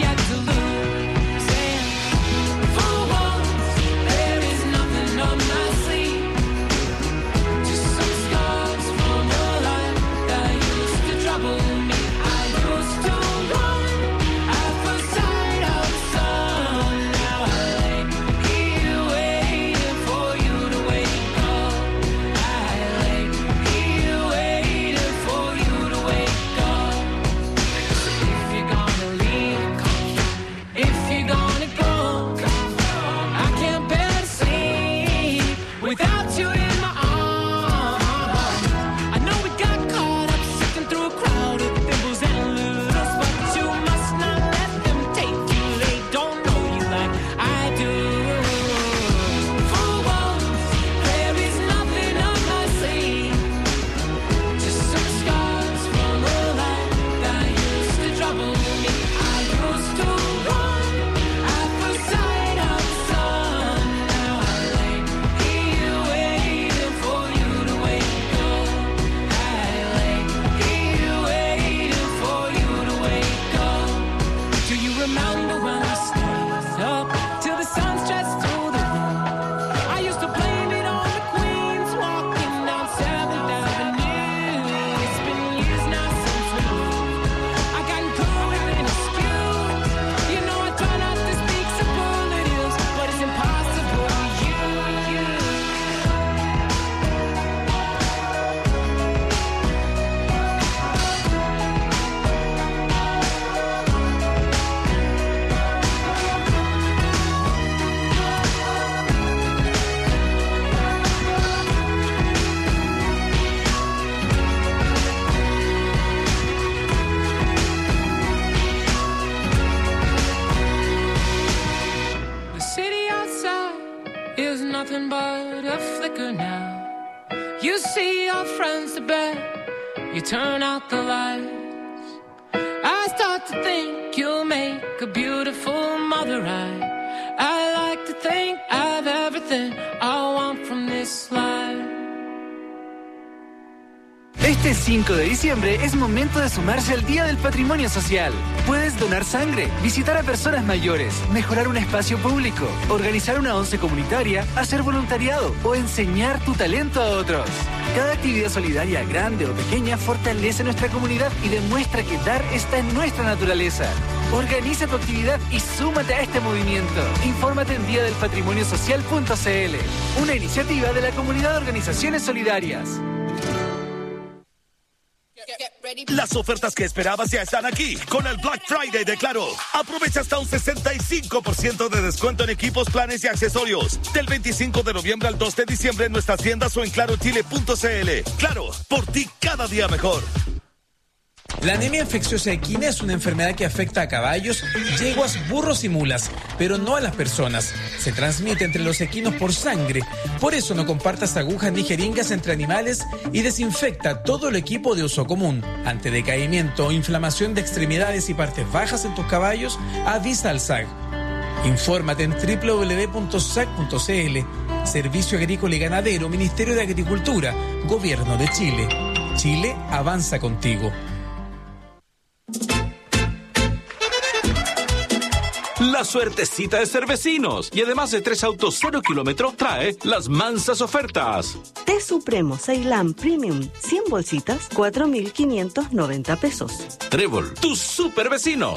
got to lose. And for once, there is nothing on my sleeve. Just some scars from a life that used to trouble me. I used to run at the sight of the sun. Now I lay here waiting for you to wake up. I lay here waiting for you to wake up. So if you're gonna leave, come. If you're gonna go, come. I can't bear to sleep without you in my arms. I know we got caught up sifting through a crowd of thimbles and looters, but you must not let them take you. They don't know you like I do. For once, there is nothing on my sleeve. Just some scars from a life that used to trouble me. I used to run at the sight of the sun. Now I lay here waiting for you to wake up. I lay here waiting for you to wake up. Do you remember when we stayed up till the sun stretched through the room? I used to blame it on the queens walking down 7th Avenue. It's been years now since we moved. I got cool with an excuse. You know I try not to speak superlatives, but it's impossible with you. The city outside is nothing but a flicker now. You see your friends to bed, you turn out the lights. I start to think you'll make a beautiful mother. I like to think I have everything I want from this life. Este 5 de diciembre es momento de sumarse al Día del Patrimonio Social. Puedes donar sangre, visitar a personas mayores, mejorar un espacio público, organizar una once comunitaria, hacer voluntariado o enseñar tu talento a otros. Cada actividad solidaria, grande o pequeña, fortalece nuestra comunidad y demuestra que dar está en nuestra naturaleza. Organiza tu actividad y súmate a este movimiento. Infórmate en diadelpatrimonio-social.cl, una iniciativa de la Comunidad de Organizaciones Solidarias. Las ofertas que esperabas ya están aquí con el Black Friday de Claro. Aprovecha hasta un 65% de descuento en equipos, planes y accesorios. Del 25 de noviembre al 2 de diciembre en nuestras tiendas o en clarochile.cl. Claro, por ti cada día mejor. La anemia infecciosa equina es una enfermedad que afecta a caballos, yeguas, burros y mulas, pero no a las personas. Se transmite entre los equinos por sangre. Por eso no compartas agujas ni jeringas entre animales y desinfecta todo el equipo de uso común. Ante decaimiento o inflamación de extremidades y partes bajas en tus caballos, avisa al SAG. Infórmate en www.sag.cl. Servicio Agrícola y Ganadero, Ministerio de Agricultura, Gobierno de Chile. Chile avanza contigo. La suertecita de Cervecinos. Y además de 3 autos 0 kilómetros, trae las mansas ofertas. Té Supremo Ceilán Premium, 100 bolsitas, 4.590 pesos. Trébol, tu super vecino.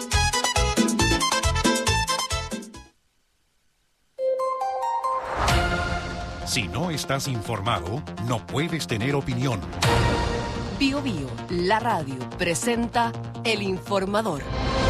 Si no estás informado, no puedes tener opinión. Bio Bio, la radio, presenta El Informador.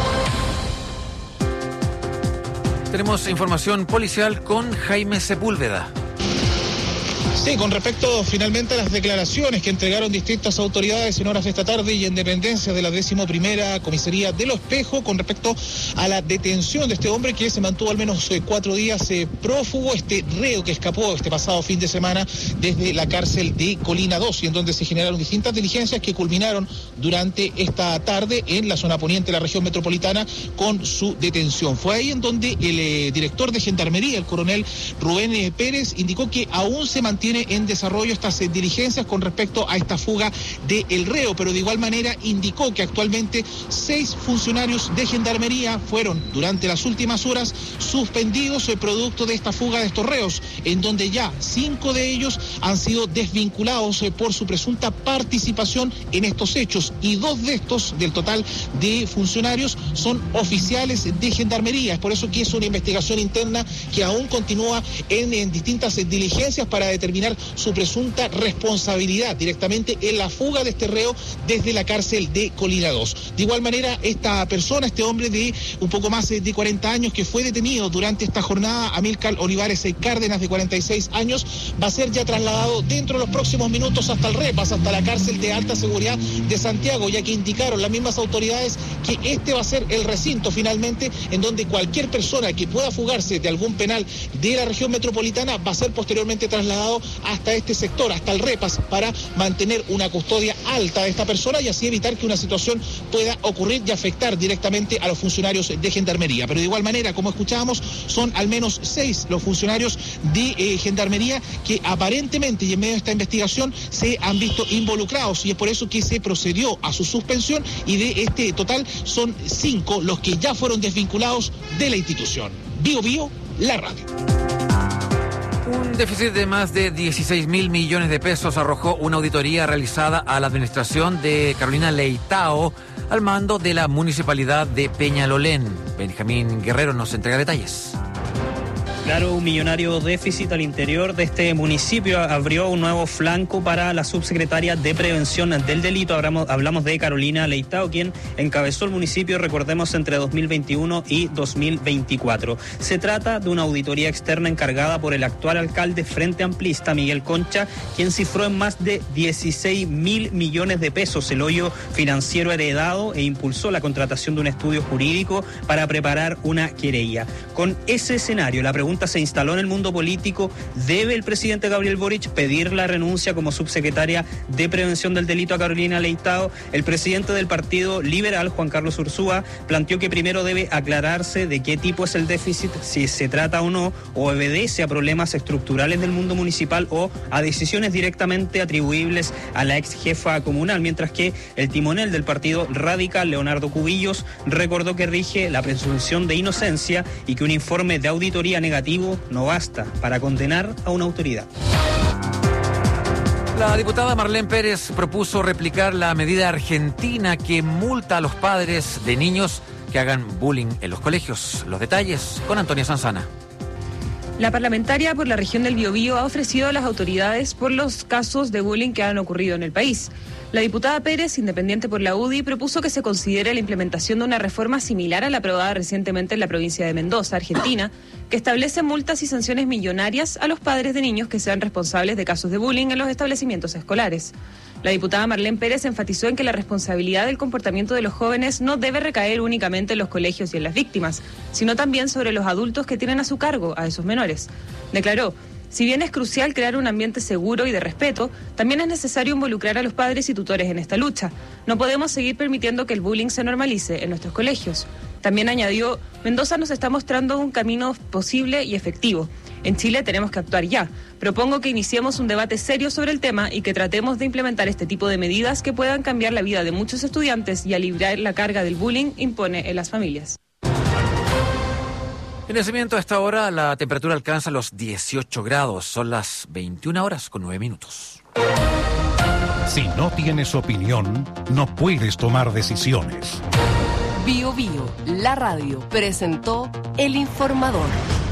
Tenemos información policial con Jaime Sepúlveda. Sí, con respecto finalmente a las declaraciones que entregaron distintas autoridades en horas de esta tarde y en dependencias de la 11ª Comisaría de Los Espejos con respecto a la detención de este hombre que se mantuvo al menos 4 días prófugo, este reo que escapó este pasado fin de semana desde la cárcel de Colina 2 y en donde se generaron distintas diligencias que culminaron durante esta tarde en la zona poniente de la región metropolitana con su detención. Fue ahí en donde el director de Gendarmería, el coronel Rubén Pérez, indicó que aún se mantiene mantiene en desarrollo estas diligencias con respecto a esta fuga del reo, pero de igual manera indicó que actualmente 6 funcionarios de Gendarmería fueron durante las últimas horas suspendidos producto de esta fuga de estos reos, en donde ya 5 de ellos han sido desvinculados por su presunta participación en estos hechos, y 2 de estos, del total de funcionarios, son oficiales de Gendarmería. Es por eso que es una investigación interna que aún continúa en distintas diligencias para determinar su presunta responsabilidad directamente en la fuga de este reo desde la cárcel de Colina 2. De igual manera, esta persona, este hombre de un poco más de 40 años que fue detenido durante esta jornada, Amílcar Olivares Cárdenas, de 46 años, va a ser ya trasladado dentro de los próximos minutos hasta el REPAS, hasta la cárcel de alta seguridad de Santiago, ya que indicaron las mismas autoridades que este va a ser el recinto finalmente en donde cualquier persona que pueda fugarse de algún penal de la región metropolitana va a ser posteriormente trasladado hasta este sector, hasta el REPAS, para mantener una custodia alta de esta persona y así evitar que una situación pueda ocurrir y afectar directamente a los funcionarios de Gendarmería. Pero de igual manera, como escuchábamos, son al menos 6 los funcionarios de Gendarmería que aparentemente y en medio de esta investigación se han visto involucrados, y es por eso que se procedió a su suspensión, y de este total son 5 los que ya fueron desvinculados de la institución. Bio Bio, la radio. Un déficit de más de 16.000 millones de pesos arrojó una auditoría realizada a la administración de Carolina Leitao al mando de la municipalidad de Peñalolén. Benjamín Guerrero nos entrega detalles. Claro, un millonario déficit al interior de este municipio abrió un nuevo flanco para la subsecretaria de Prevención del Delito. Hablamos de Carolina Leitao, quien encabezó el municipio, recordemos, entre 2021 y 2024. Se trata de una auditoría externa encargada por el actual alcalde Frente Amplista, Miguel Concha, quien cifró en más de 16.000 millones de pesos el hoyo financiero heredado e impulsó la contratación de un estudio jurídico para preparar una querella. Con ese escenario, la pregunta se instaló en el mundo político: ¿debe el presidente Gabriel Boric pedir la renuncia como subsecretaria de Prevención del Delito a Carolina Leitao? El presidente del Partido Liberal, Juan Carlos Ursúa, planteó que primero debe aclararse de qué tipo es el déficit, si se trata o no, o obedece a problemas estructurales del mundo municipal o a decisiones directamente atribuibles a la ex jefa comunal, mientras que el timonel del Partido Radical, Leonardo Cubillos, recordó que rige la presunción de inocencia y que un informe de auditoría negativo no basta para condenar a una autoridad. La diputada Marlene Pérez propuso replicar la medida argentina que multa a los padres de niños que hagan bullying en los colegios. Los detalles con Antonia Sanzana. La parlamentaria por la región del Biobío ha ofrecido a las autoridades por los casos de bullying que han ocurrido en el país. La diputada Pérez, independiente por la UDI, propuso que se considere la implementación de una reforma similar a la aprobada recientemente en la provincia de Mendoza, Argentina, que establece multas y sanciones millonarias a los padres de niños que sean responsables de casos de bullying en los establecimientos escolares. La diputada Marlene Pérez enfatizó en que la responsabilidad del comportamiento de los jóvenes no debe recaer únicamente en los colegios y en las víctimas, sino también sobre los adultos que tienen a su cargo a esos menores. Declaró: si bien es crucial crear un ambiente seguro y de respeto, también es necesario involucrar a los padres y tutores en esta lucha. No podemos seguir permitiendo que el bullying se normalice en nuestros colegios. También añadió: Mendoza nos está mostrando un camino posible y efectivo. En Chile tenemos que actuar ya. Propongo que iniciemos un debate serio sobre el tema y que tratemos de implementar este tipo de medidas que puedan cambiar la vida de muchos estudiantes y aliviar la carga del bullying impone en las familias. En Nacimiento, a esta hora la temperatura alcanza los 18 grados. Son las 21 horas con 9 minutos. Si no tienes opinión, no puedes tomar decisiones. Bio Bio, la radio, presentó El Informador.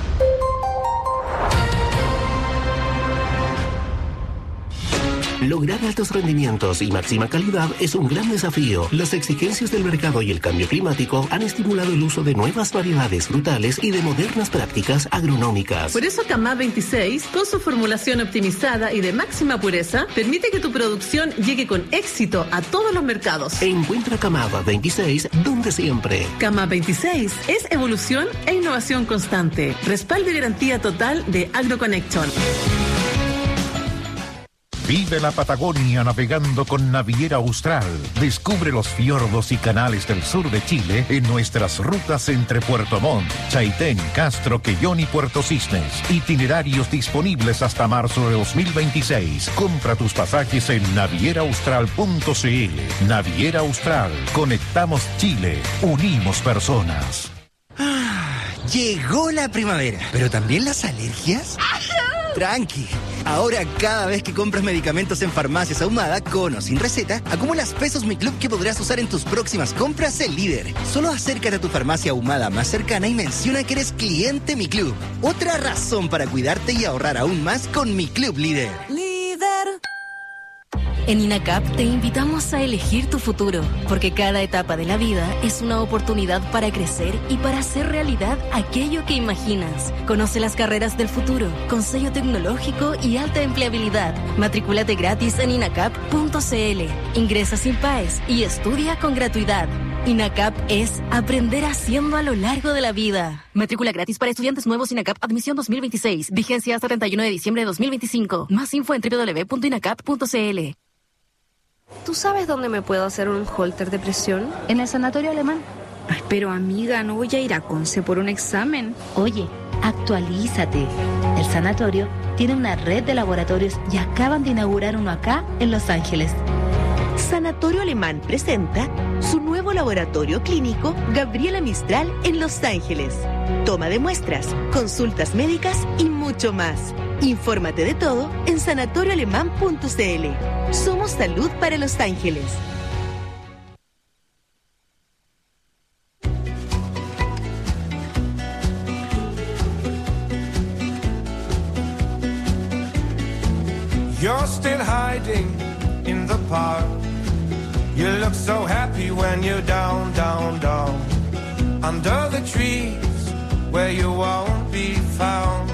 Lograr altos rendimientos y máxima calidad es un gran desafío. Las exigencias del mercado y el cambio climático han estimulado el uso de nuevas variedades frutales y de modernas prácticas agronómicas. Por eso Camad 26, con su formulación optimizada y de máxima pureza, permite que tu producción llegue con éxito a todos los mercados. Encuentra Camad 26 donde siempre. Camad 26 es evolución e innovación constante. Respaldo y garantía total de AgroConnection. Vive la Patagonia navegando con Naviera Austral. Descubre los fiordos y canales del sur de Chile en nuestras rutas entre Puerto Montt, Chaitén, Castro, Quellón y Puerto Cisnes. Itinerarios disponibles hasta marzo de 2026. Compra tus pasajes en navieraaustral.cl. Naviera Austral. Conectamos Chile. Unimos personas. Llegó la primavera, pero también las alergias. Tranqui. Ahora, cada vez que compras medicamentos en Farmacias Ahumada, con o sin receta, acumulas pesos Mi Club que podrás usar en tus próximas compras en Líder. Solo acércate a tu farmacia Ahumada más cercana y menciona que eres cliente Mi Club. Otra razón para cuidarte y ahorrar aún más con Mi Club Líder. En INACAP te invitamos a elegir tu futuro, porque cada etapa de la vida es una oportunidad para crecer y para hacer realidad aquello que imaginas. Conoce las carreras del futuro, con sello tecnológico y alta empleabilidad. Matrículate gratis en inacap.cl. Ingresa sin PAES y estudia con gratuidad. INACAP es aprender haciendo a lo largo de la vida. Matrícula gratis para estudiantes nuevos INACAP Admisión 2026. Vigencia hasta 31 de diciembre de 2025. Más info en www.inacap.cl. ¿Tú sabes dónde me puedo hacer un holter de presión? En el sanatorio alemán. Ay, pero amiga, no voy a ir a Conce por un examen. Oye, actualízate. El sanatorio tiene una red de laboratorios y acaban de inaugurar uno acá en Los Ángeles. Sanatorio Alemán presenta su nuevo laboratorio clínico Gabriela Mistral en Los Ángeles. Toma de muestras, consultas médicas y mucho más. Infórmate de todo en sanatorioalemán.cl. Somos salud para Los Ángeles. You're still hiding in the park. You look so happy when you're down, down, down. Under the trees where you won't be found.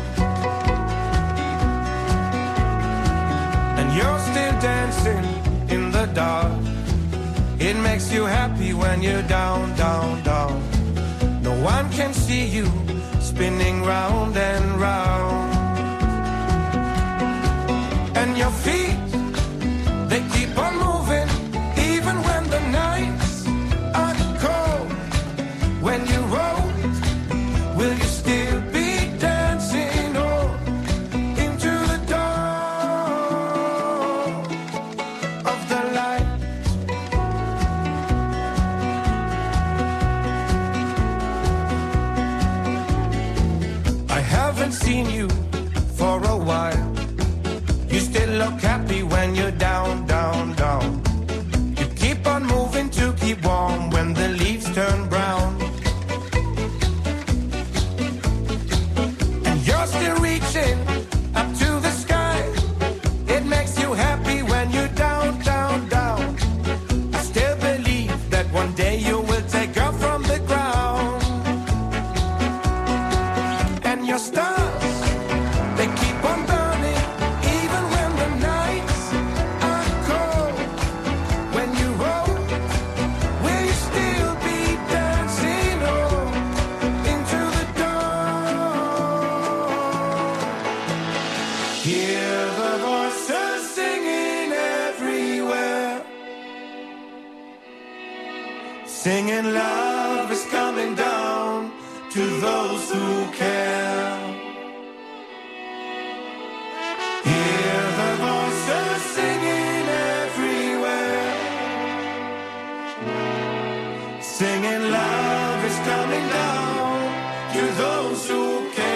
And you're still dancing in the dark. It makes you happy when you're down, down, down. No one can see you spinning round and round. And your feet, they keep on moving, even when the nights are cold. When you roll, will you still be dancing on into the dawn of the light? I haven't seen you for a while. You still look happy when you're down, down, down. You keep on moving to keep warm when the leaves turn brown. And you're still reaching up to the sky. It makes you happy when you're down, down, down. I still believe that one day you will take off from the ground. And your stars, they keep on burning. Singing love is coming down to those who care. Hear the voices singing everywhere. Singing love is coming down to those who care.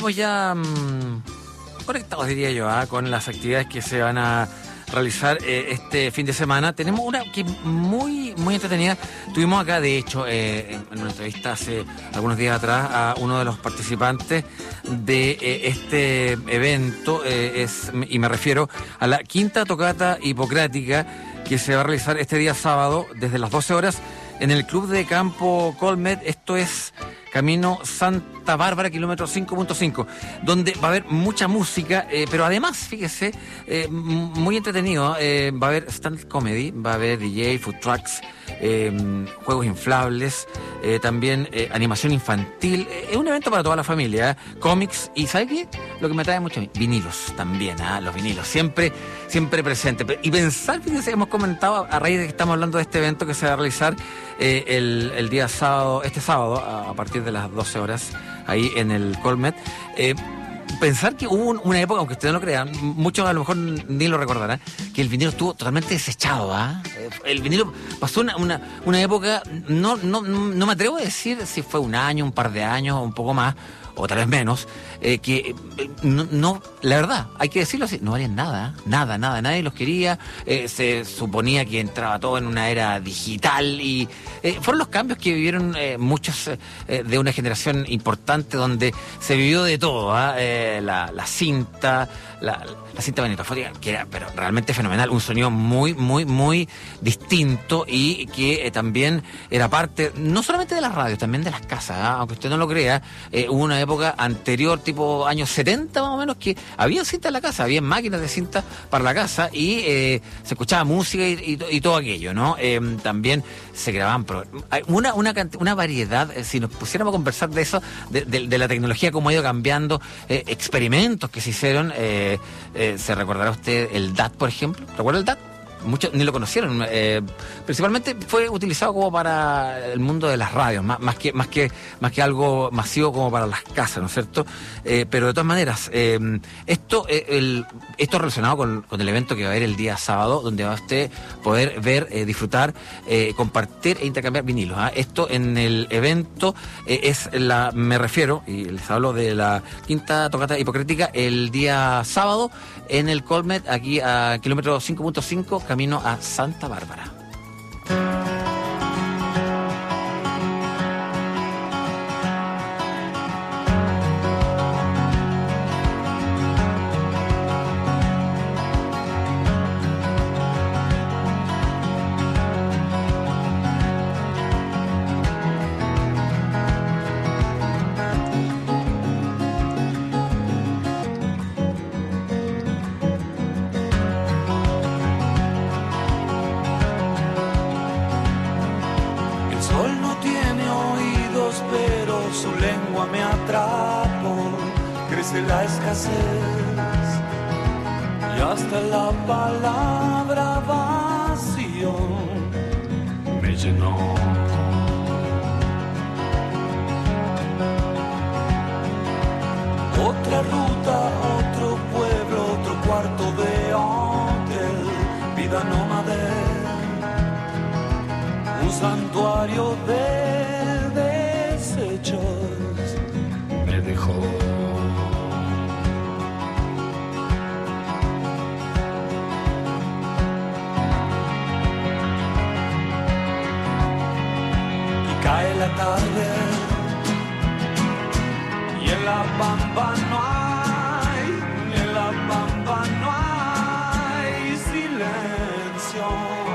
estamos ya conectados, diría yo, con las actividades que se van a realizar este fin de semana. Tenemos una que es muy entretenida. Tuvimos acá, de hecho, en una entrevista hace algunos días atrás a uno de los participantes de este evento, y me refiero a la quinta tocata hipocrática que se va a realizar este día sábado desde las 12 horas en el Club de Campo Colmet. Esto es Camino Santa Bárbara, kilómetro 5.5, donde va a haber mucha música, pero además, fíjese, muy entretenido. Va a haber stand-up comedy, va a haber DJ, food trucks, juegos inflables, también animación infantil. Es un evento para toda la familia, cómics y, ¿sabe qué? Lo que me atrae mucho a mí, vinilos también, los vinilos, siempre presentes. Y pensar, fíjense, hemos comentado a raíz de que estamos hablando de este evento que se va a realizar el día sábado, este sábado, a partir de las 12 horas, ahí en el Colmet. Pensar que hubo una época, aunque ustedes no lo crean, muchos a lo mejor ni lo recordarán, que el vinilo estuvo totalmente desechado. El vinilo pasó una época, no me atrevo a decir si fue un año, un par de años, un poco más, o tal vez menos, que no, la verdad, hay que decirlo así, no valían nada, nadie los quería. Se suponía que entraba todo en una era digital y fueron los cambios que vivieron muchos de una generación importante, donde se vivió de todo, la cinta, la cinta magnetofónica, que era pero realmente fenomenal, un sonido muy distinto, y que también era parte no solamente de las radios, también de las casas, aunque usted no lo crea. Hubo una época anterior, tipo años 70 más o menos, que había cinta en la casa, había máquinas de cinta para la casa, y se escuchaba música y todo aquello, ¿no? También se grababan una variedad. Si nos pusiéramos a conversar de eso, de la tecnología, cómo ha ido cambiando, experimentos que se hicieron. ¿Se recordará usted el DAT, por ejemplo? ¿Recuerda el DAT? Muchos ni lo conocieron. Principalmente fue utilizado como para el mundo de las radios, más que algo masivo como para las casas, ¿no es cierto? Pero de todas maneras, esto relacionado con el evento que va a haber el día sábado, donde va a usted poder ver, disfrutar, compartir e intercambiar vinilos. Esto en el evento me refiero, y les hablo de la quinta tocata hipocrática, el día sábado en el Colmet, aquí a kilómetro 5.5, camino a Santa Bárbara. La escasez y hasta la palabra vacío me llenó. Otra ruta, otro pueblo, otro cuarto de hotel, vida nómade, un santuario de desechos me dejó. Cae la tarde y en la pampa no hay silencio.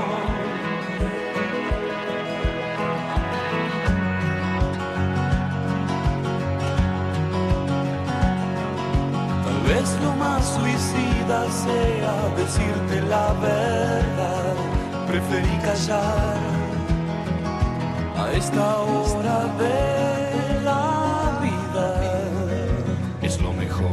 Tal vez lo más suicida sea decirte la verdad, preferí callar. A esta hora de la vida es lo mejor.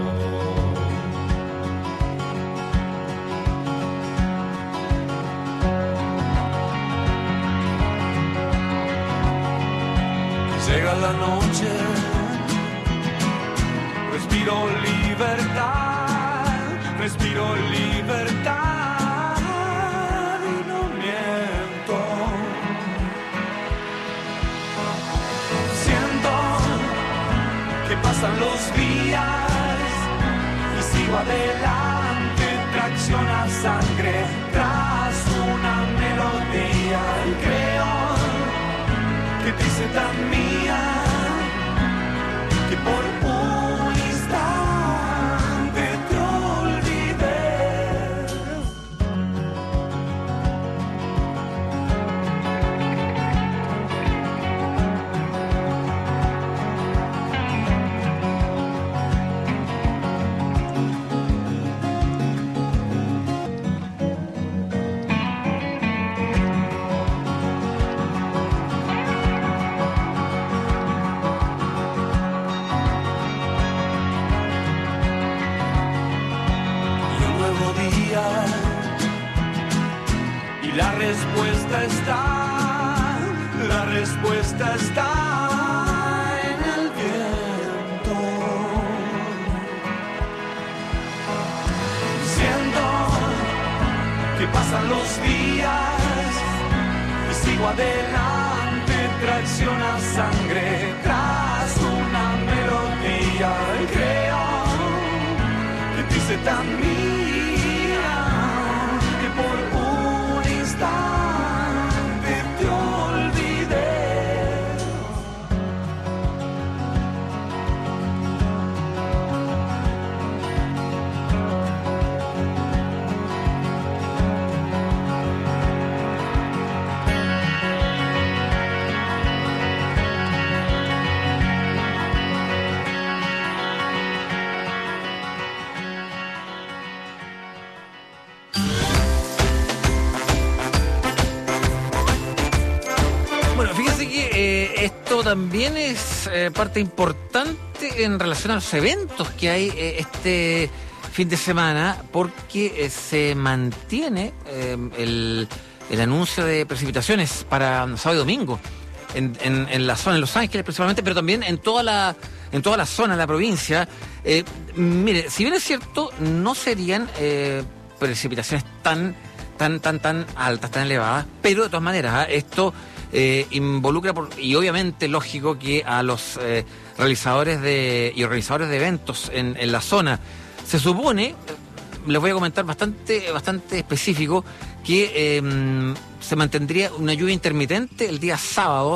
Llega la noche, respiro libertad. Pasan los días adelante, tracciona sangre tras una melodía. Creo que te hice tan mía que por un instante te olvidé. Y la respuesta está en el viento. Siento que pasan los días y sigo adelante, tracciona sangre tras una melodía. Y creo que te hice tan mía que por un instante te olvidé. Esto también es parte importante en relación a los eventos que hay este fin de semana, porque se mantiene el anuncio de precipitaciones para sábado y domingo en la zona de Los Ángeles principalmente, pero también en toda la zona de la provincia. Mire, si bien es cierto, no serían precipitaciones tan altas, tan elevadas, pero de todas maneras, esto involucra, y obviamente lógico que a los realizadores y organizadores de eventos en la zona, se supone, les voy a comentar bastante específico, que se mantendría una lluvia intermitente el día sábado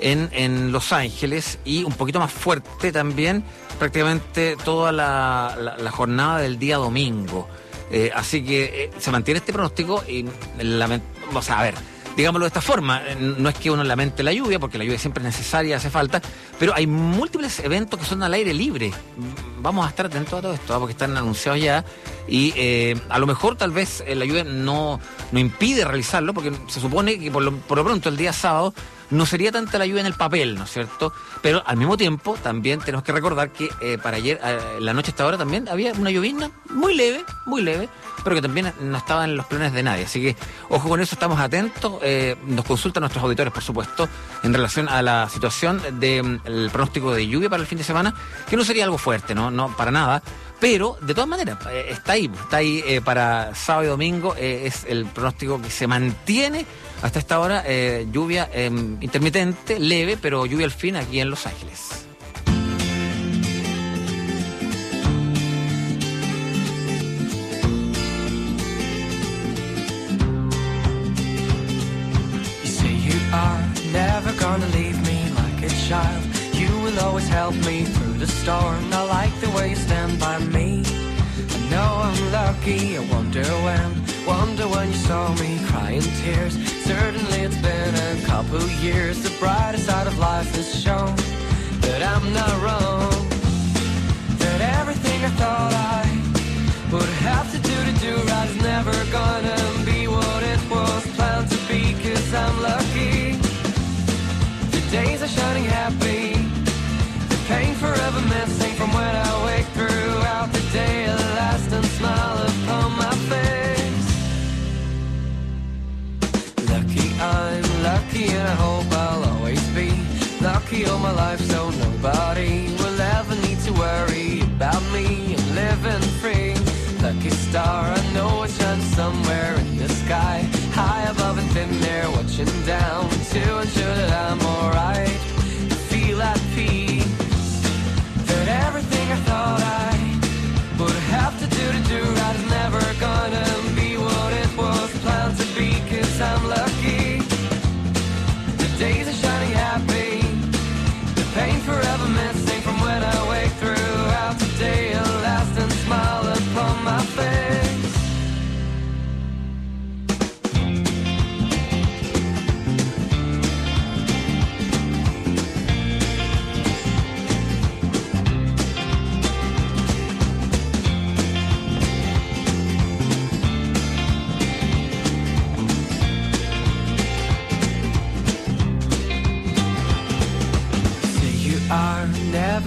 en Los Ángeles y un poquito más fuerte también prácticamente toda la jornada del día domingo. Así que se mantiene este pronóstico y vamos a ver, digámoslo de esta forma, no es que uno lamente la lluvia, porque la lluvia siempre es necesaria, hace falta, pero hay múltiples eventos que son al aire libre. Vamos a estar atentos a todo esto, porque están anunciados ya, y a lo mejor tal vez la lluvia no impide realizarlo, porque se supone que por lo pronto el día sábado no sería tanta la lluvia en el papel, ¿no es cierto? Pero al mismo tiempo también tenemos que recordar que para ayer, la noche hasta ahora, también había una llovizna muy leve, pero que también no estaba en los planes de nadie. Así que, ojo con eso, estamos atentos. Nos consultan nuestros auditores, por supuesto, en relación a la situación del pronóstico de lluvia para el fin de semana, que no sería algo fuerte, no para nada. Pero, de todas maneras, está ahí para sábado y domingo. Es el pronóstico que se mantiene hasta esta hora. Lluvia intermitente, leve, pero lluvia al fin aquí en Los Ángeles. You say you are never gonna leave me like a child. You will always help me through the storm. I like the way you stand by me. I know I'm lucky, I wonder when you saw me crying tears. Certainly it's been a couple years. The brighter side of life has shown that I'm not wrong, that everything I thought I would have to do right is never gonna be what it was planned to be. 'Cause I'm lucky, the days are shining happy, the pain forever missing from when I wake throughout the day. A lasting smile upon my face. Lucky, I'm lucky, and I hope I'll always be lucky all my life, so nobody will ever need to worry about me. I'm living free. Lucky star, I know it shines somewhere in the sky, high above and thin air, watching down to ensure that I'm alright. Feel at peace, that everything I thought I would have to do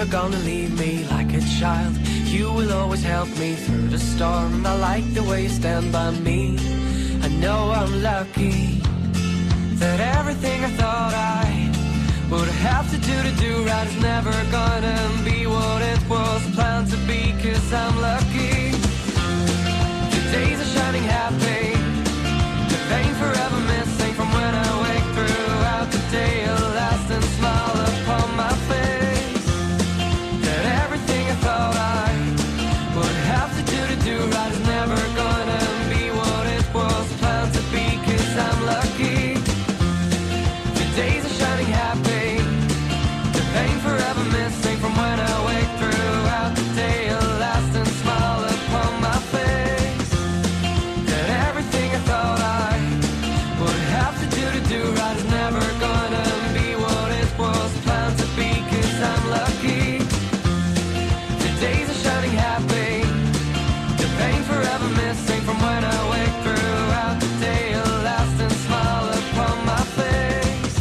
never gonna leave me like a child. You will always help me through the storm. I like the way you stand by me. I know I'm lucky that everything I thought I would have to do right is never gonna be what it was planned to be, 'cause I'm lucky. The days are shining happy, the pain forever missing from when I wake throughout the day. A lasting smile upon my face, that everything I thought I would have to do right is never gonna be what it was planned to be, 'cause I'm lucky. The days are shining happy, the pain forever missing from when I wake throughout the day. A lasting smile upon my face, that everything I thought I would have to do right is never gonna be what it was planned to be, 'cause I'm lucky. The days are shining happy, the pain forever missing from when I wake throughout the day. A lasting smile upon my face.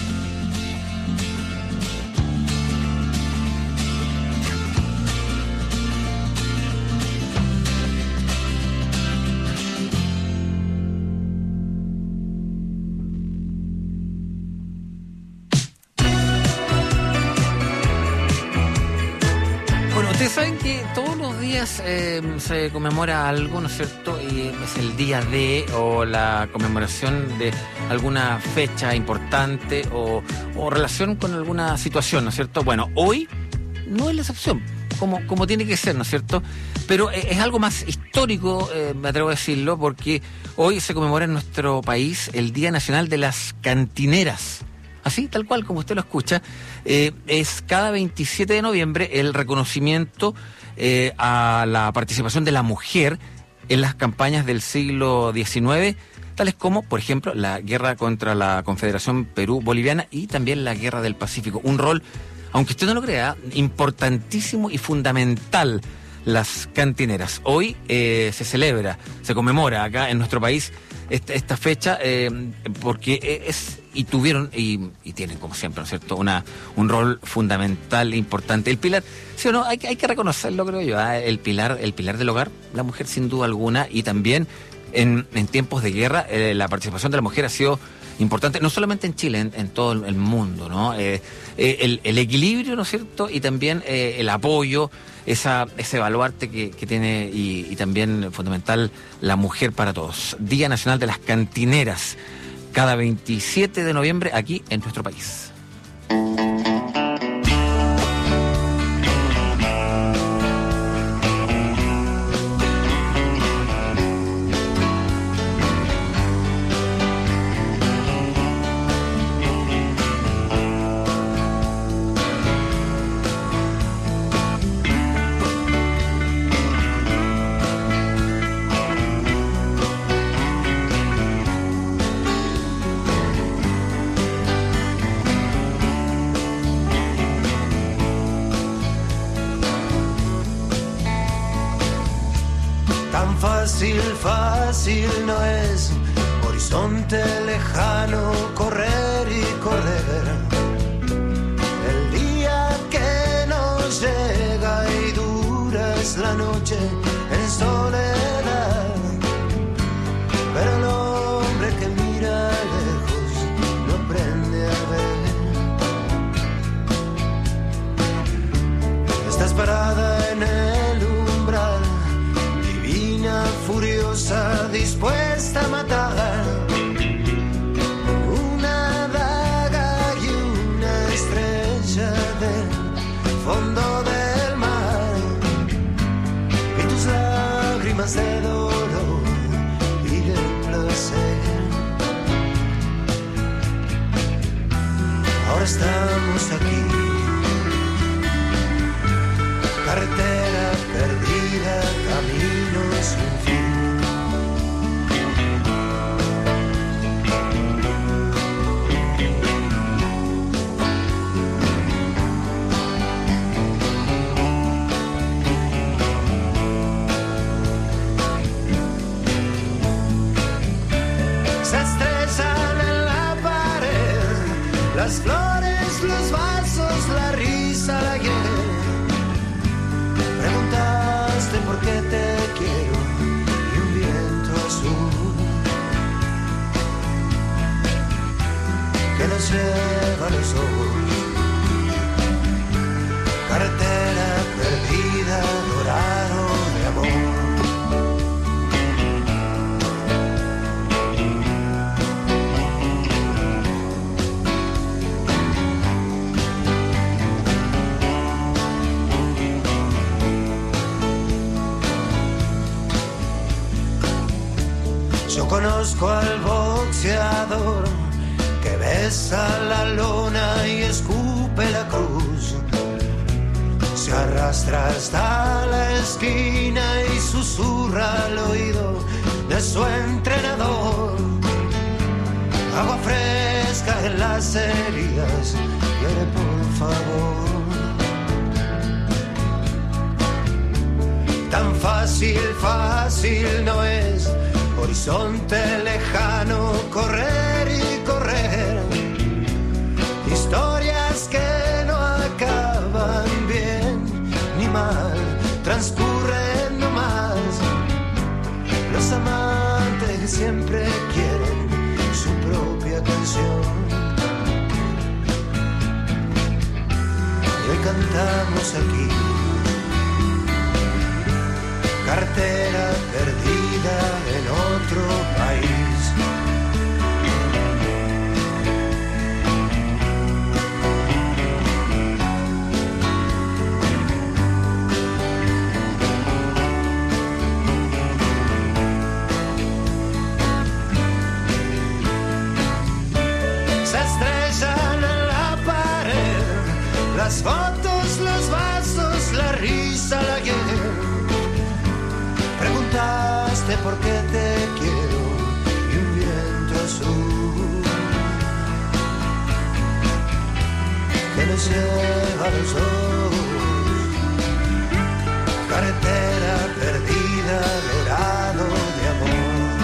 Bueno, ustedes saben que todos los días se conmemora algo, ¿no es cierto? Y es el día de, o la conmemoración de alguna fecha importante o relación con alguna situación, ¿no es cierto? Bueno, hoy no es la excepción, como tiene que ser, ¿no es cierto? Pero es algo más histórico, me atrevo a decirlo, porque hoy se conmemora en nuestro país el Día Nacional de las Cantineras. Así, tal cual, como usted lo escucha, es cada 27 de noviembre el reconocimiento a la participación de la mujer en las campañas del siglo XIX, tales como, por ejemplo, la guerra contra la Confederación Perú-Boliviana y también la Guerra del Pacífico. Un rol, aunque usted no lo crea, importantísimo y fundamental, las cantineras. Hoy se celebra, se conmemora acá en nuestro país esta fecha porque tuvieron y tienen, como siempre, ¿no es cierto?, un rol fundamental e importante. El pilar, sí o no, hay que reconocerlo, creo yo, el pilar del hogar, la mujer sin duda alguna, y también en tiempos de guerra la participación de la mujer ha sido importante, no solamente en Chile, en todo el mundo, ¿no? El equilibrio, ¿no es cierto?, y también el apoyo, ese baluarte que tiene y también fundamental la mujer para todos. Día Nacional de las Cantineras, cada 27 de noviembre aquí en nuestro país. Fácil no es, horizonte lejano, correr y correr. El día que nos llega y dura es la noche en soledad. Pero el hombre que mira lejos no aprende a ver. Estás parada en el umbral, furiosa, dispuesta a matar. Una daga y una estrella del fondo del mar. Y tus lágrimas de dolor y de placer. Ahora estamos aquí. Carretera perdida, camino sin fin. Se estrellan en la pared las flores, los vasos, la risa, la hiel. ojos. Carretera perdida, dorado de amor. Yo conozco al boxeador que besa la lona y escupe la cruz. Se arrastra hasta la esquina y susurra al oído de su entrenador. Agua fresca en las heridas, quiere por favor. Tan fácil, fácil no es. Horizonte lejano, correr y correr. Historias que no acaban bien ni mal, transcurren nomás. Los amantes siempre quieren su propia canción. Y hoy cantamos aquí. Cartera perdida en otro país. Se estrellan en la pared las fotos, los vasos, la risa, la guerra. Preguntaste por qué te quiero y un viento azul que nos lleva a los ojos. Carretera perdida, dorado de amor.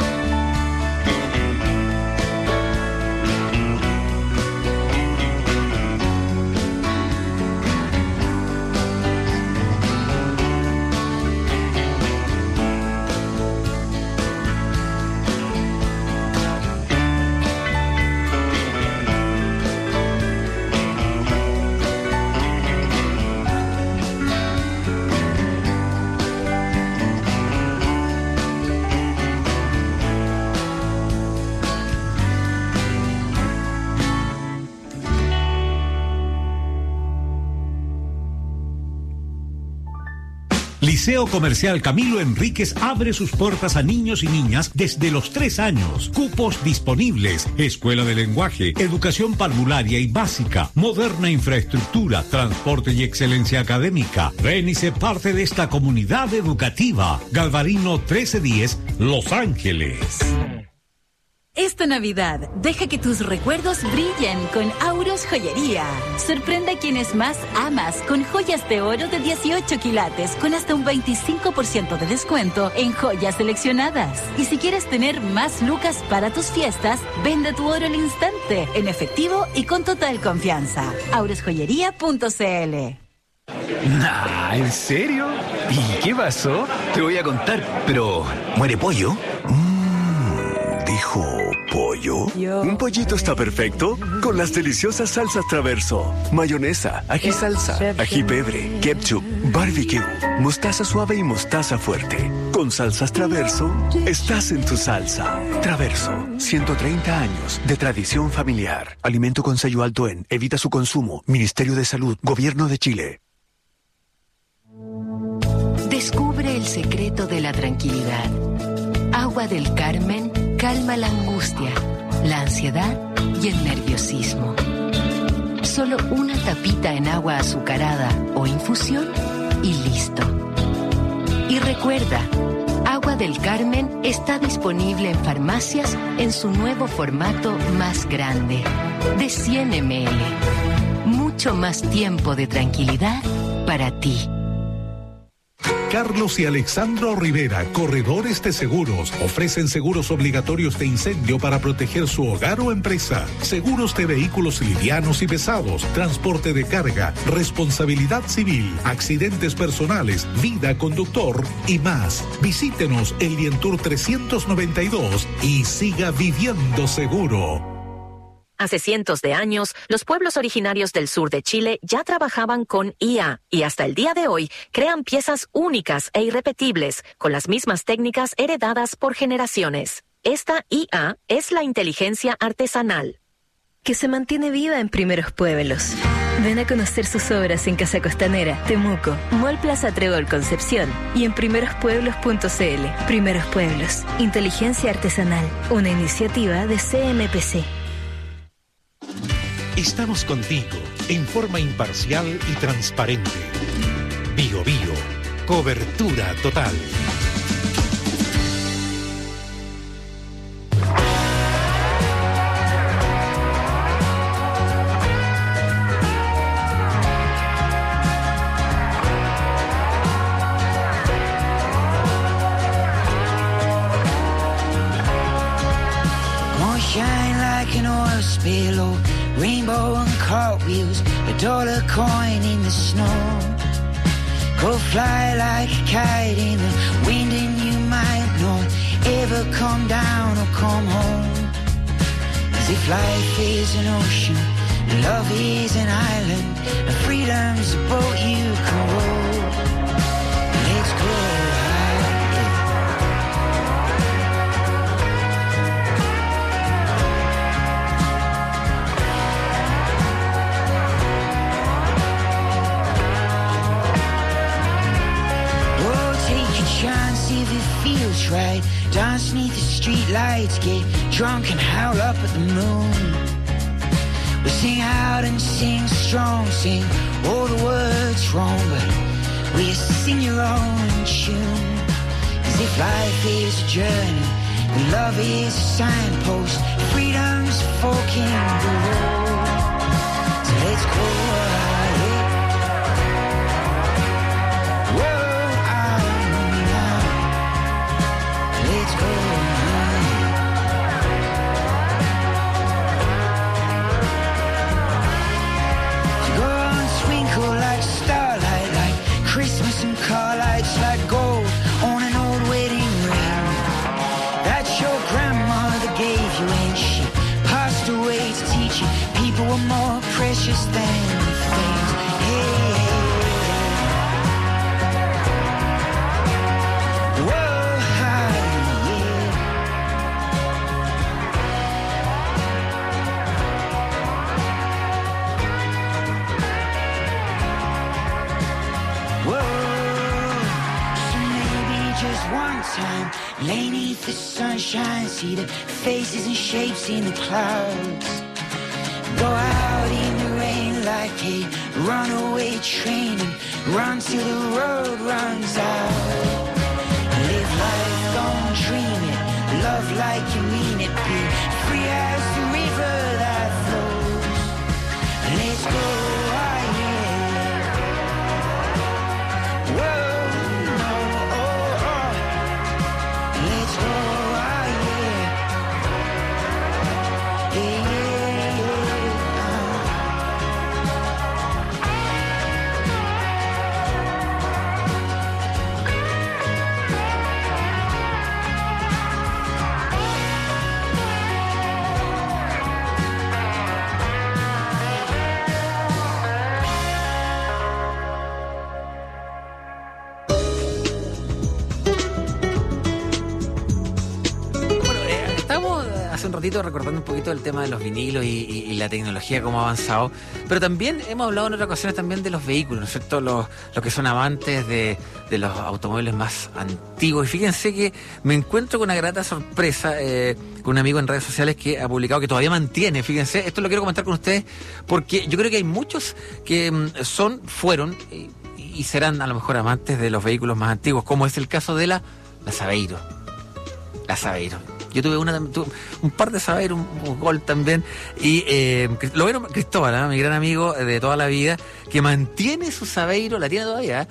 Liceo Comercial Camilo Enríquez abre sus puertas a niños y niñas desde los 3 años. Cupos disponibles. Escuela de lenguaje, educación parvularia y básica, moderna infraestructura, transporte y excelencia académica. Ven y sé parte de esta comunidad educativa. Galvarino 1310, Los Ángeles. Esta Navidad, deja que tus recuerdos brillen con Auros Joyería. Sorprende a quienes más amas con joyas de oro de 18 quilates con hasta un 25% de descuento en joyas seleccionadas. Y si quieres tener más lucas para tus fiestas, vende tu oro al instante, en efectivo y con total confianza. aurosjoyería.cl. Nah, ¿en serio? ¿Y qué pasó? Te voy a contar, pero ¿muere pollo? ¿Dijo pollo? Un pollito está perfecto con las deliciosas salsas Traverso. Mayonesa, ají salsa, ají pebre, ketchup, barbecue, mostaza suave y mostaza fuerte. Con salsas Traverso, estás en tu salsa. Traverso, 130 años de tradición familiar. Alimento con sello alto en. Evita su consumo. Ministerio de Salud, Gobierno de Chile. Descubre el secreto de la tranquilidad. Agua del Carmen calma la angustia, la ansiedad y el nerviosismo. Solo una tapita en agua azucarada o infusión y listo. Y recuerda, Agua del Carmen está disponible en farmacias en su nuevo formato más grande, de 100 ml. Mucho más tiempo de tranquilidad para ti. Carlos y Alexandro Rivera, corredores de seguros, ofrecen seguros obligatorios de incendio para proteger su hogar o empresa, seguros de vehículos livianos y pesados, transporte de carga, responsabilidad civil, accidentes personales, vida conductor y más. Visítenos en Lientour 392 y siga viviendo seguro. Hace cientos de años, los pueblos originarios del sur de Chile ya trabajaban con IA y hasta el día de hoy crean piezas únicas e irrepetibles con las mismas técnicas heredadas por generaciones. Esta IA es la inteligencia artesanal, que se mantiene viva en primeros pueblos. Ven a conocer sus obras en Casa Costanera, Temuco, Mall Plaza Trébol Concepción y en primerospueblos.cl. Primeros Pueblos, inteligencia artesanal, una iniciativa de CMPC. Estamos contigo en forma imparcial y transparente. Bio Bio, cobertura total. Shine like an oil spill, oh, rainbow and cartwheels, a dollar coin in the snow. Go fly like a kite in the wind and you might not ever come down or come home. As if life is an ocean, and love is an island, and freedom's a boat you can row. Let's go. Chance if it feels right. Dance neath the street lights, get drunk and howl up at the moon. We sing out and sing strong, sing all the words wrong, but we sing your own tune. As if life is a journey, and love is a signpost, freedom's a fork in the road. So let's go. Christmas and car lights like gold on an old wedding ring that your grandmother gave you, and she passed away to teach you people were more precious than things. Hey, whoa, hi, yeah. One time, lay neath the sunshine, see the faces and shapes in the clouds. Go out in the rain like a runaway train and run till the road runs out. Live life, don't dream it, love like you mean it, be free as the river that flows. Let's go, ah, yeah. Whoa. Hace un ratito recordando un poquito el tema de los vinilos y la tecnología, cómo ha avanzado, pero también hemos hablado en otras ocasiones también de los vehículos, ¿no es cierto? Los que son amantes de los automóviles más antiguos. Y fíjense que me encuentro con una grata sorpresa con un amigo en redes sociales que ha publicado, que todavía mantiene, fíjense, esto lo quiero comentar con ustedes porque yo creo que hay muchos que fueron y serán a lo mejor amantes de los vehículos más antiguos, como es el caso de la Saveiro. La Saveiro. Yo tuve un par de Saveiro, un Gol también, y lo vieron Cristóbal, mi gran amigo de toda la vida, que mantiene su Saveiro, la tiene todavía,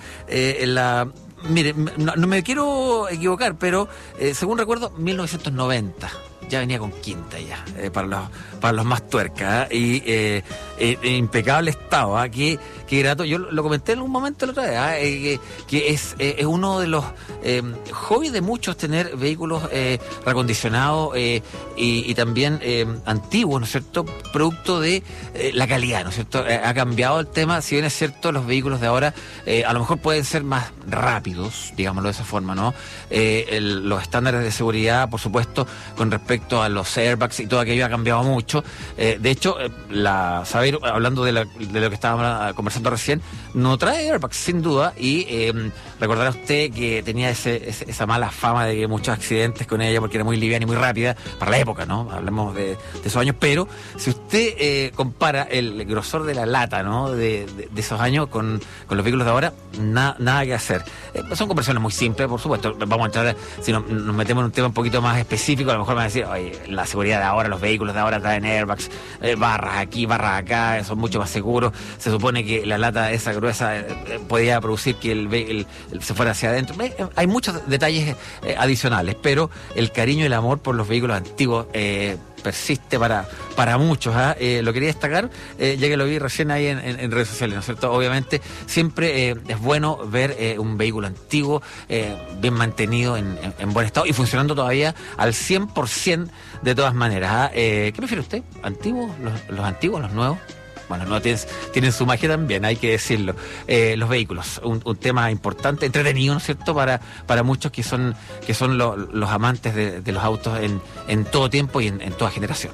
mire, no me quiero equivocar, pero según recuerdo, 1990. ya venía con quinta ya, para los más tuercas, y impecable estado, que grato. Yo lo comenté en un momento la otra vez, que es uno de los hobbies de muchos tener vehículos reacondicionados y también antiguos, ¿no es cierto?, producto de la calidad, ¿no es cierto? Ha cambiado el tema, si bien es cierto, los vehículos de ahora a lo mejor pueden ser más rápidos, digámoslo de esa forma, ¿no? Los estándares de seguridad, por supuesto, con respecto a los airbags y todo aquello ha cambiado mucho. De hecho, Saber, hablando de lo que estábamos conversando recién, no trae airbags, sin duda, y recordará usted que tenía esa mala fama de muchos accidentes con ella porque era muy liviana y muy rápida para la época, ¿no? Hablamos de esos años, pero si usted compara el grosor de la lata, ¿no?, de esos años con los vehículos de ahora, nada que hacer. Son conversaciones muy simples, por supuesto. Vamos a entrar, si nos metemos en un tema un poquito más específico, a lo mejor me van a decir, oye, la seguridad de ahora, los vehículos de ahora traen airbags, barras aquí, barras acá, son mucho más seguros. Se supone que la lata esa gruesa podía producir que se fuera hacia adentro. Hay muchos detalles adicionales, pero el cariño y el amor por los vehículos antiguos persiste para muchos. Lo quería destacar, ya que lo vi recién ahí en redes sociales, ¿no es cierto? Obviamente siempre es bueno ver un vehículo antiguo, bien mantenido, en buen estado y funcionando todavía al 100% de todas maneras. ¿Qué prefiere usted? ¿Antiguos? ¿Los antiguos, los nuevos? Bueno, no tienen su magia también, hay que decirlo. Los vehículos, un tema importante, entretenido, ¿no es cierto?, para muchos que son los amantes de los autos en todo tiempo y en toda generación.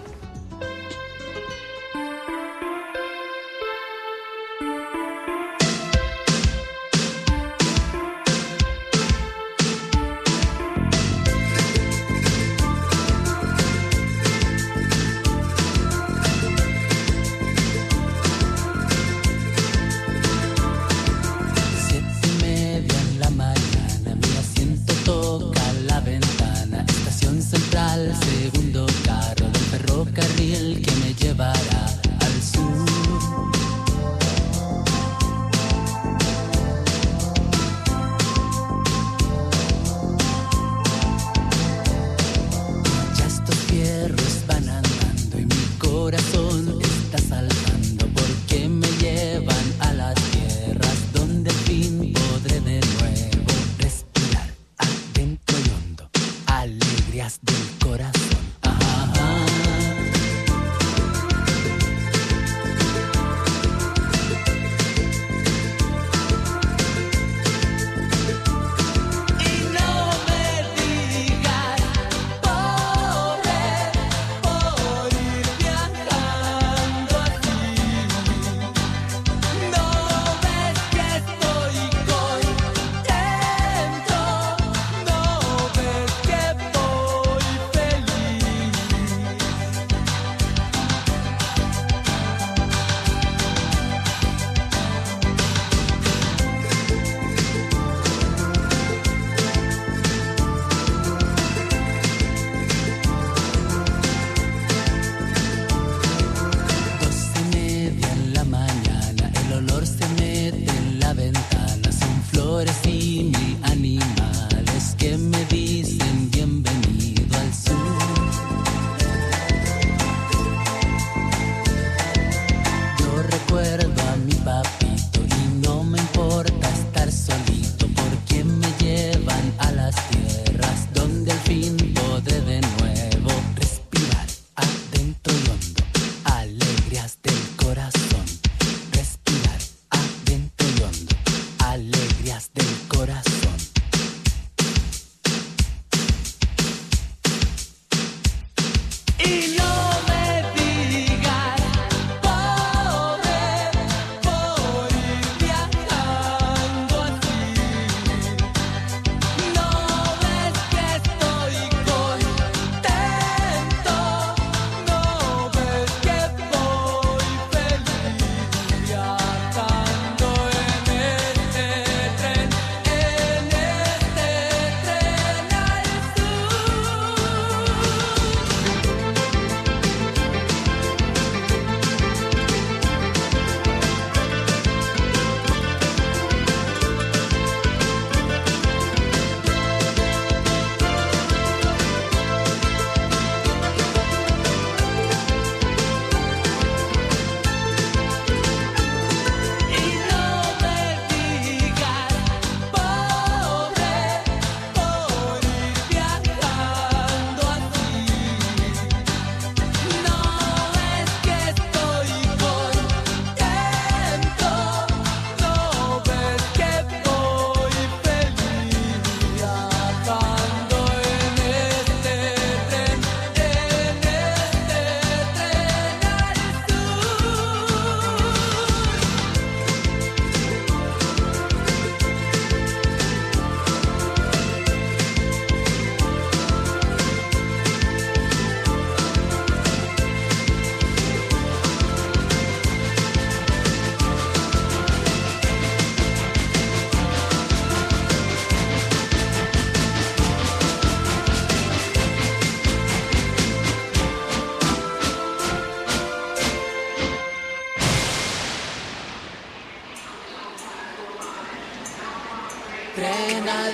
Segundo carro del ferrocarril que me llevará al sur. Ya estos fierros van andando y mi corazón está saltando porque me llevan a las tierras donde al fin podré de nuevo respirar adentro y hondo alegrías del corazón. Feliz.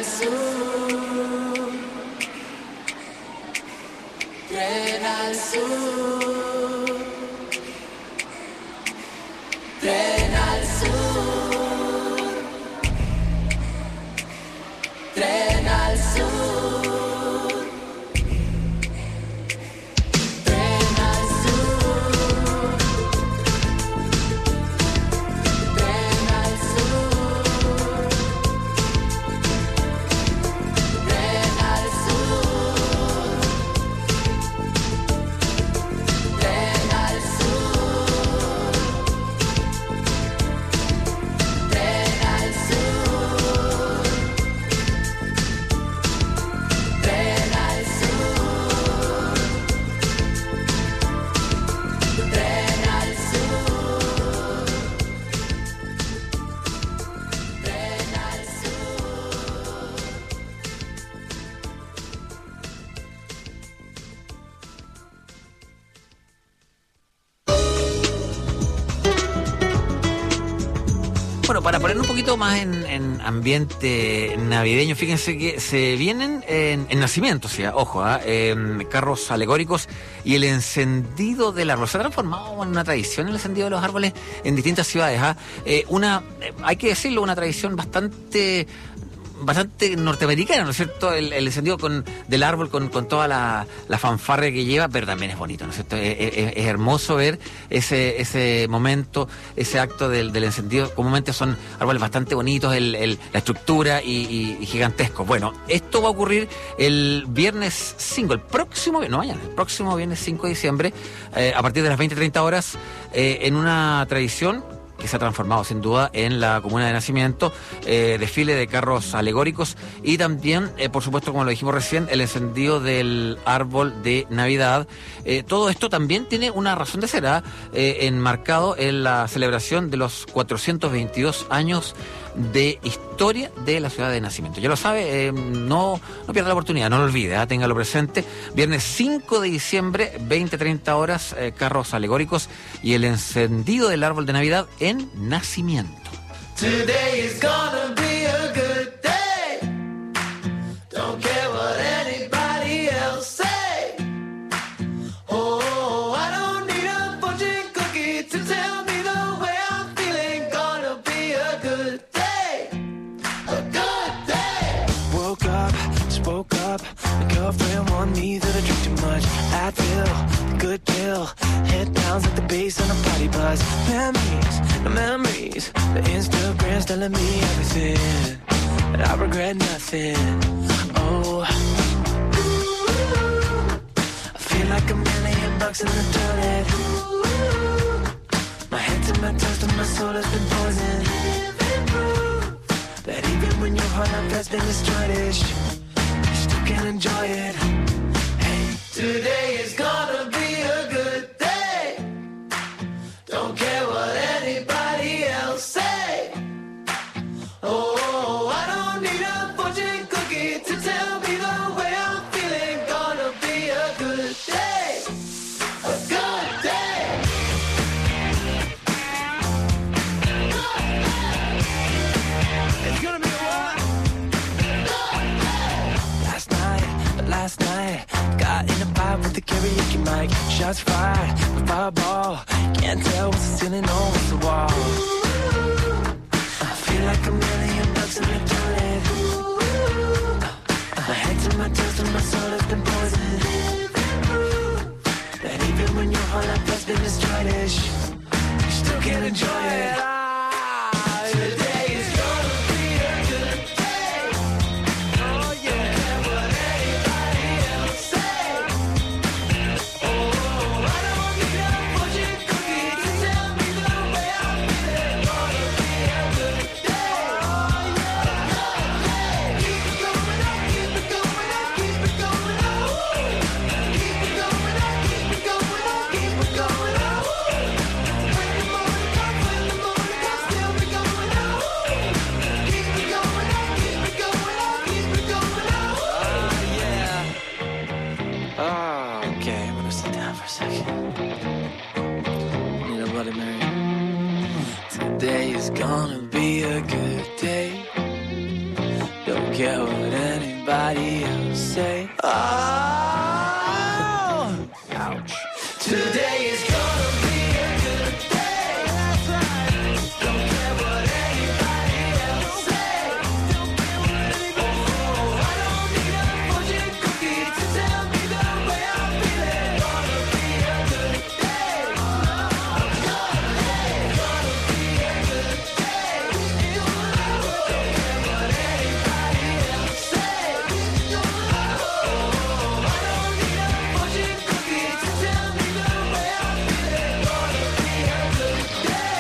sur, tren al sur, tren al sur, tren al sur. Bueno, para poner un poquito más en ambiente navideño, fíjense que se vienen en nacimiento, o sea, ojo, carros alegóricos y el encendido del árbol. Se ha transformado en una tradición el encendido de los árboles en distintas ciudades. Hay que decirlo, una tradición bastante norteamericana, ¿no es cierto? El encendido del árbol con toda la fanfarria que lleva, pero también es bonito, ¿no es cierto? Es hermoso ver ese momento, ese acto del encendido. Comúnmente son árboles bastante bonitos, la estructura y gigantescos. Bueno, esto va a ocurrir el viernes 5, el próximo viernes 5 de diciembre, a partir de las 20:30 horas, en una tradición que se ha transformado sin duda en la comuna de nacimiento, desfile de carros alegóricos y también, por supuesto, como lo dijimos recién, el encendido del árbol de Navidad. Todo esto también tiene una razón de ser, enmarcado en la celebración de los 422 años de historia de la ciudad de nacimiento. Ya lo sabe, no pierda la oportunidad, no lo olvide, téngalo presente. Viernes 5 de diciembre, 20:30 horas, carros alegóricos y el encendido del árbol de Navidad en nacimiento. Today is gonna be a good day. Don't care what anybody else say. Oh, I don't need a fortune cookie to tell me the way I'm feeling. Gonna be a good day. A good day. Woke up, spoke up. My girlfriend warned me that I drink too much. Advil, good pill. Head bounce like the bass on a party bus. Memories. The Instagram's telling me everything, but I regret nothing. Oh, I feel like $1 million in the toilet. My head to my toes and my soul has been poisoned. That even when your heart has been destroyed, you still can enjoy it. Hey, Today is gonna be a good day. Don't care what anybody else say. Oh, I don't need a fortune cookie to tell me the way I'm feeling. Gonna be a good day. A good day. it's gonna be a while. Last night, got in a vibe with the karaoke mic. Shots fired, the fireball. Can't tell what's the ceiling or what's the wall. I feel like $1 million in the toilet. My head to my toes and my soul has been poisoned. That even when your whole life has been destroyed, you still can't enjoy it. Today is gonna be a good day. Oh yeah. Don't care what anybody else say. Oh, I don't need a fortune cookie to tell me the way I'm feeling. Gonna be a good day. Oh yeah. Keep it going up, keep it going up, keep it going up. Keep it going up, keep it going up, keep it going up. When the morning comes, when the morning would anybody else say? Oh, ouch. Today is gonna be a good day. That's right. Don't care what anybody else say. Don't care what anybody say. Oh, I don't need a fortune cookie to tell me the way I'm feeling. Gonna be a good day. Gonna be a good day. Don't care what anybody else say. Oh, I don't need a fortune cookie to tell me the way I'm feeling. Gonna be a good day.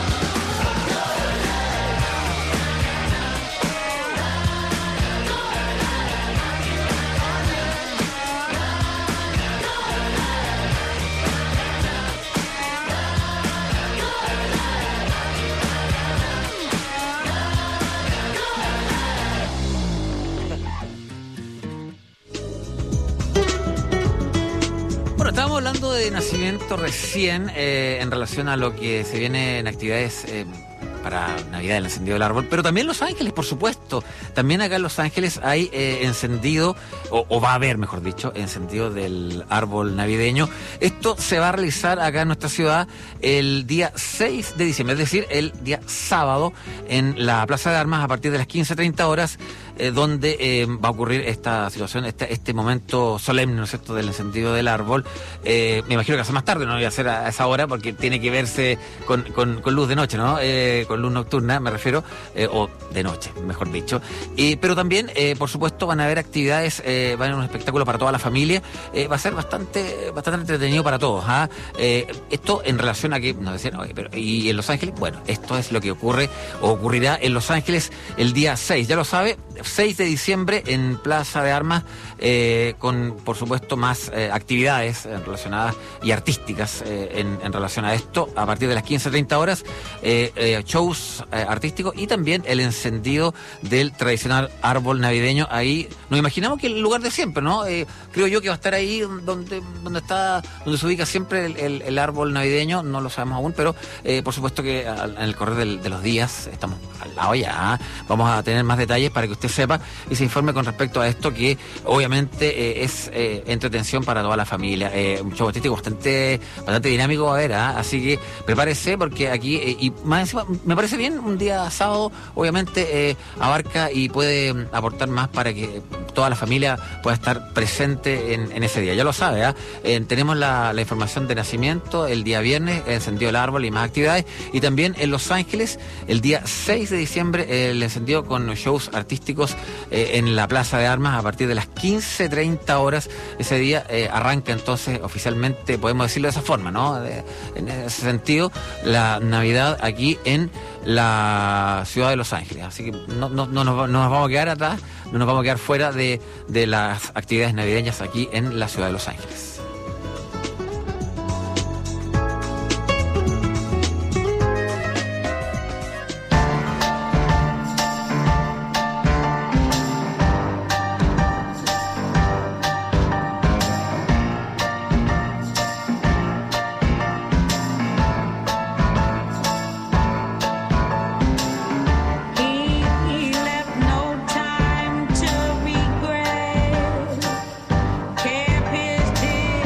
Bueno, estábamos hablando de nacimiento recién en relación a lo que se viene en actividades para Navidad, el encendido del árbol, pero también en Los Ángeles, por supuesto. También acá en Los Ángeles hay encendido, o va a haber, mejor dicho, encendido del árbol navideño. Esto se va a realizar acá en nuestra ciudad el día 6 de diciembre, es decir, el día sábado, en la Plaza de Armas a partir de las 15:30 horas, donde va a ocurrir esta situación, este momento solemne, ¿no es cierto?, del encendido del árbol. Me imagino que hace más tarde, no lo voy a hacer a esa hora porque tiene que verse con luz de noche, ¿no? Con luz nocturna, me refiero, o de noche, mejor dicho. Pero también, por supuesto, van a haber actividades, va a haber un espectáculo para toda la familia. Va a ser bastante entretenido para todos. Esto en relación a que nos decían, oye, pero ¿y en Los Ángeles? Bueno, esto es lo que ocurre o ocurrirá en Los Ángeles el día 6, ya lo sabe, 6 de diciembre en Plaza de Armas, con, por supuesto, más actividades relacionadas y artísticas en relación a esto, a partir de las 15:30 horas, shows artísticos y también el encendido del tradicional árbol navideño. Ahí nos imaginamos que el lugar de siempre, ¿no? Creo yo que va a estar ahí donde se ubica siempre el árbol navideño, no lo sabemos aún, pero por supuesto que en el correr de los días, estamos al lado ya, vamos a tener más detalles para que usted sepa y se informe con respecto a esto, que obviamente es entretención para toda la familia. Un show artístico bastante dinámico, a ver, así que prepárese porque aquí, y más encima, me parece bien, un día sábado, obviamente abarca y puede aportar más para que toda la familia pueda estar presente en ese día. Ya lo sabe, tenemos la información de nacimiento el día viernes, el encendido del árbol y más actividades, y también en Los Ángeles el día 6 de diciembre el encendido con shows artísticos en la Plaza de Armas a partir de las 15:30 horas. Ese día arranca entonces oficialmente, podemos decirlo de esa forma, ¿no? En ese sentido, la Navidad aquí en la ciudad de Los Ángeles. Así que no nos vamos a quedar atrás, no nos vamos a quedar fuera de las actividades navideñas aquí en la ciudad de Los Ángeles. He left no time to regret. Kept his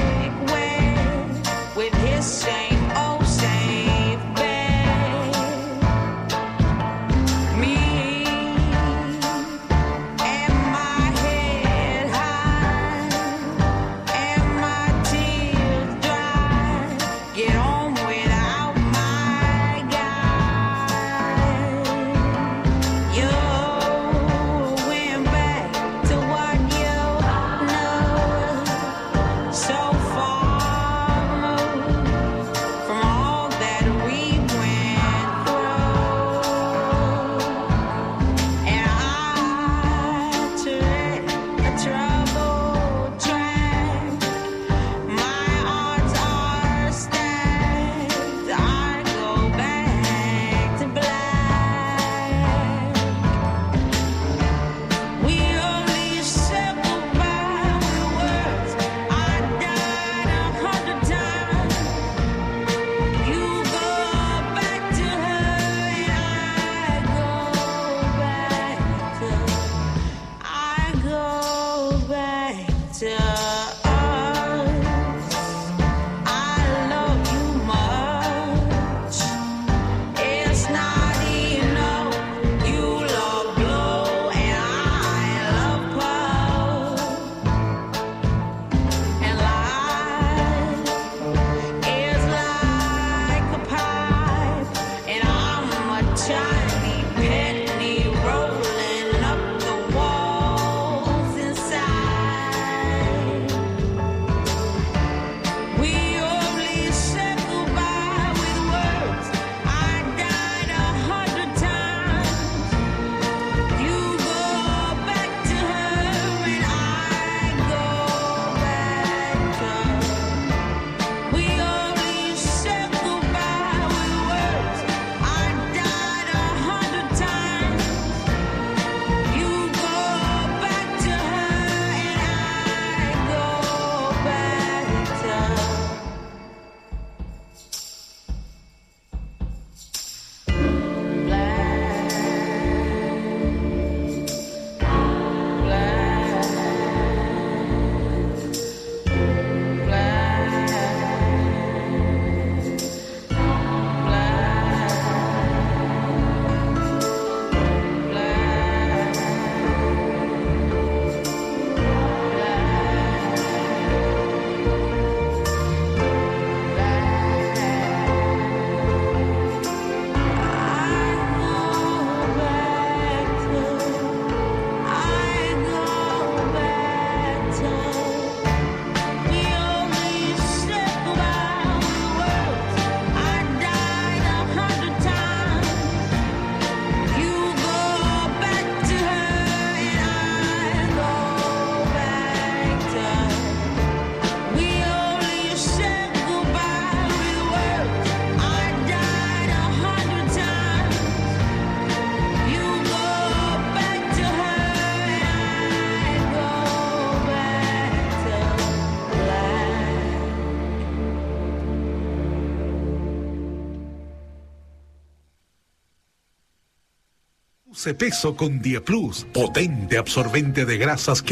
Reduce peso con Dieplus, potente absorbente de grasas que